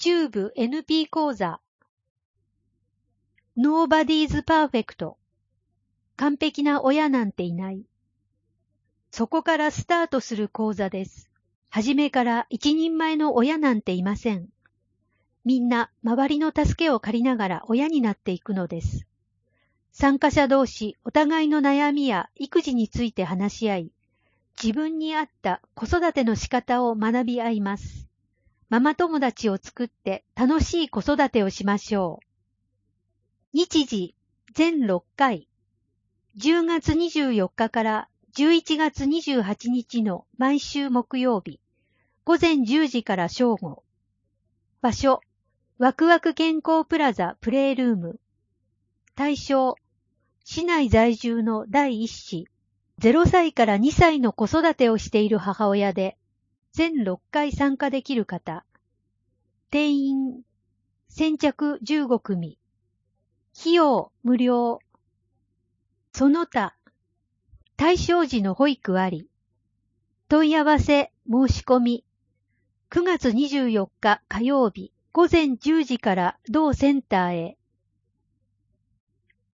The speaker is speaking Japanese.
中部 NP 講座 Nobody's Perfect 完璧な親なんていない。そこからスタートする講座です。はじめから一人前の親なんていません。みんな周りの助けを借りながら親になっていくのです。参加者同士お互いの悩みや育児について話し合い、自分に合った子育ての仕方を学び合います。ママ友達を作って楽しい子育てをしましょう。日時全6回、10月24日から11月28日の毎週木曜日、午前10時から正午。場所、ワクワク健康プラザプレイルーム。対象、市内在住の第一子、0歳から2歳の子育てをしている母親で、全6回参加できる方。定員、先着15組。費用無料。その他、対象時の保育あり。問い合わせ申し込み。9月24日火曜日午前10時から同センターへ。